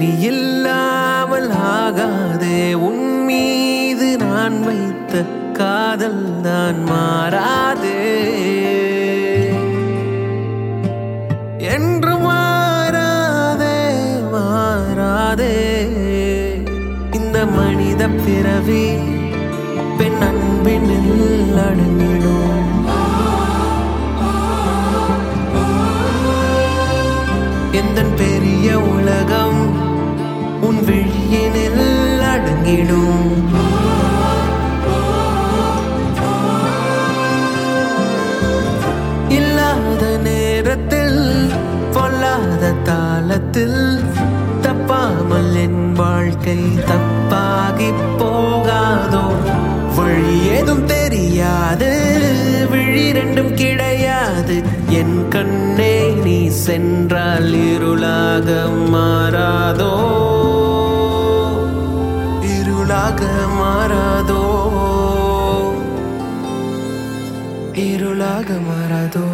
நீ இல்லாமல் ஆகாதே. உன் மீது நான் வைத்த காதல் தான் மாறாதே, என்று மாறாதே மாறாதே. இந்த மனித பிறவி பெண் அன்பினில் அடங்கிடும். எந்தன் பெரிய உலகம் உன் விழியினில் அடங்கிடும். இல்லாத நேரத்தில் பொல்லாத தாளத்தில் தப்பாமல் என் வாழ்க்கை தப்பாகி போகாதோ. வழி ஏதும் தெரியாது, விழி ரெண்டும் கிடையாது. என் கண்ணே நீ சென்றால் இருளாக மாறாதோ, இருளாக மாறாதோ, இருளாக மாறாதோ.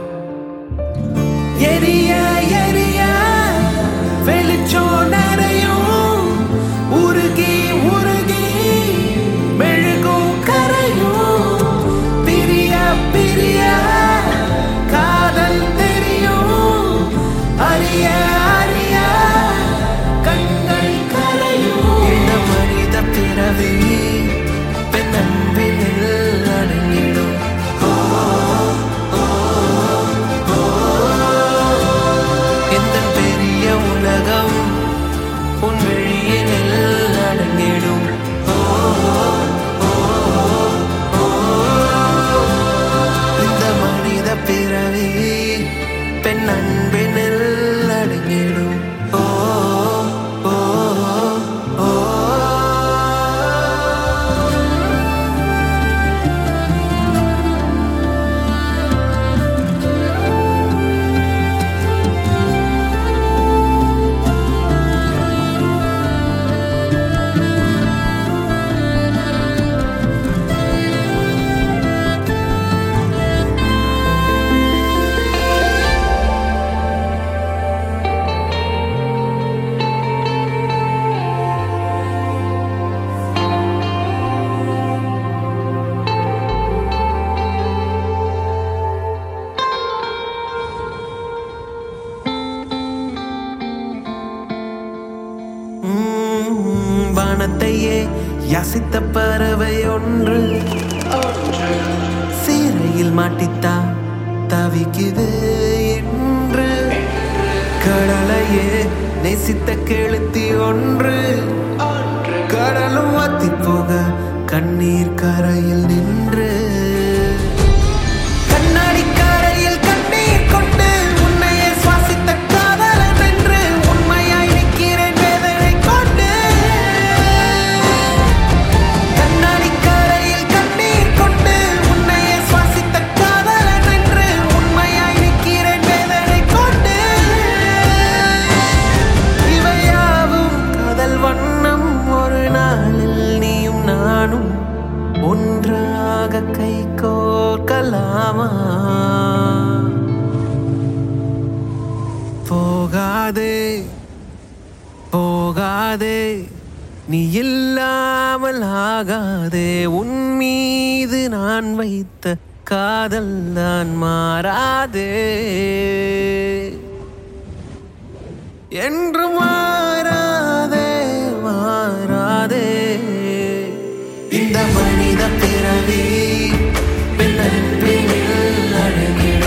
எரிய எரிய வெளிச்சோ நிறையும், உருகி உருகி மெழுகும் கரையும். பிரிய பிரிய காதல் தெரியும், அறிய அறிய கண்கள் கரையும். இந்த மனித பிறவி பெண் அன்பினில் அடங்கிடும். உன் விழியினில் அடங்கிடும். இந்த மனித பிறவி பெண் அன்பினில் அடங்கிடும். வானத்தையே யாசித்த பறவை ஒன்று சீரையில் மாட்டித்தா தவிக்குது என்று. கடலையே நேசித்த கெளுத்தி ஒன்று கடலும் வாத்தி போக கண்ணீர் கரையில் நின்று. கண்ணாடி கரையில் கண்ணீர் கொண்டு உன்னையே சுவாசித்த காதலன் என்று உண்மையாய் நிற்கிறேன் வேதனை கொண்டு. கண்ணாடி கரையில் கண்ணீர் கொண்டு உன்னையே சுவாசித்த காதலன் என்று உண்மையாய் நிற்கிறேன் வேதனை கொண்டு. இவையாவும் காதல் வண்ணம், ஒரு நாளில் நீயும் நானும் ஒன்றாக கை கோர்க்கலாமா? போகாதே போகாதே, நீ இல்லாமல் ஆகாதே. உன் மீது நான் வைத்த காதல் தான் மாறாதே, என்று மாறாதே மாறாதே. இந்த மனித பிறவி பெண் அன்பினில் அடங்கிடும்.